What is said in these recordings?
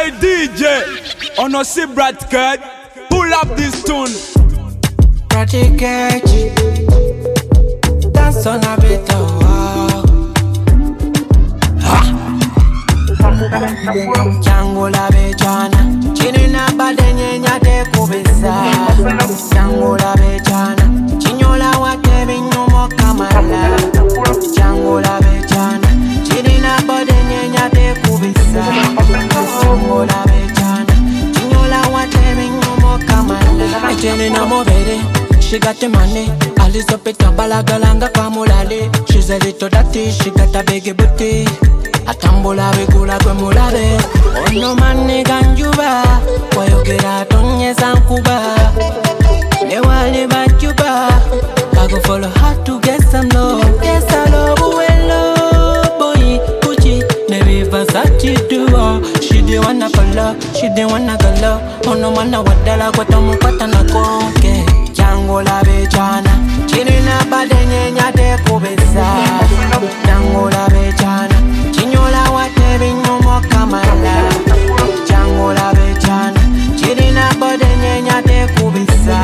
Hey DJ, on a see Brad Cat, pull up this tune. Brad Cat, dance on a bit of Jango la bechana, chini na badenye nyate kubisa. Jango la bechana, chinyola wate binyumo kamala. Jango la bechana, chini na badenye nyate kubisa. Jango la bechana, chinyola wate binyumo kamala. Chini na mobere, she got the money. Alice up it balagalanga kamulale. She's a little dirty, she got a big booty. Atambula begula kwe mulabe. Ono mane ganjuba, wayogera tonye sankuba. Newale bajuba, I go follow her to get some love. Yes, I love well, boy, Gucci, never Versace duo. She didn't wanna color, she didn't wanna color. Ono mana wadala kwa tomu pata na koke. Jango la bechana, chini na badenye nyate kubesa. Jango la bechana, chinyola wate binyumo kamala. Jango la bechana, chini na badenye nyate kubesa.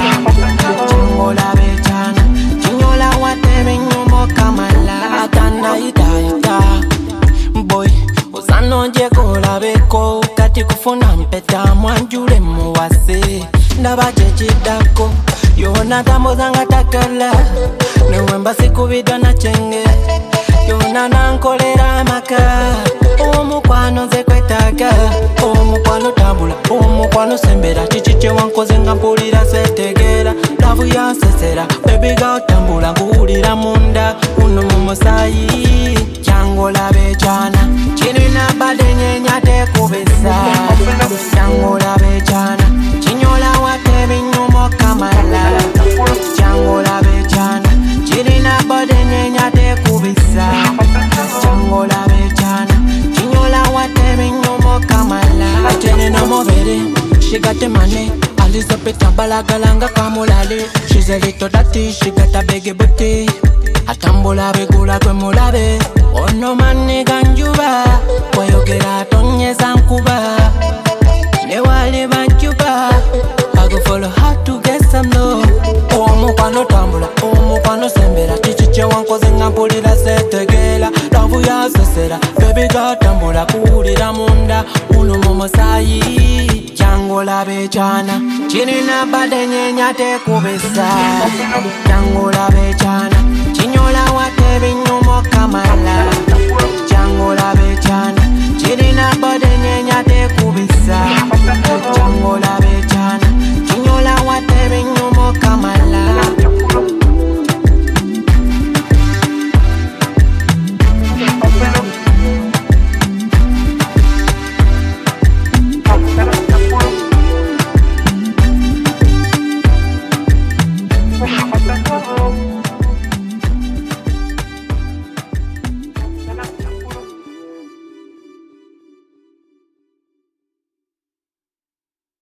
Jango la bechana, chinyola wate binyumo kamala. Atanda ita, boy, usano jeko la beko. Kati kufuna mpeta mwanjule muwase. Ndaba chechidako, yona tambo zanga takala. Newemba sikubidwa na chenge, yona nankolera maka. Omukwano nze kwetaka, omukwano tabula, omukwano sembera. Chichiche wankoze nga mpulira setegera. Lavu ya nsesera, baby girl tambula nguwulira munda. Uno mumusayi, jango la bechana, chini na badenye nyate kubesa. Jango la bechana, chinyola wate binyumo kamala. Jango la bechana, chini na badenye nyate kubesa. Jango la bechana, chinyola wate binyumo kamala. Chini na mobere, she got the money. Alice up it balagalanga kamulale. She's a little dirty, she got a big booty. Atambula begula kwe mulabe. Ono mane ganjuba, wayogera tonye sankuba. Newale banjuba, I go follow her to get some love. Omukwano tambula, omukwano sembera. Chichiche wankoze nga mpulira setegera. Lavu ya sesera, baby girl tambula kuwulira munda. Uno mumusayi, jango la bechana, chini na badenye nyate kubesa. Jango la bechana, chinyola wate binyumo kamala. Jango la bechana, chini na badenye nyate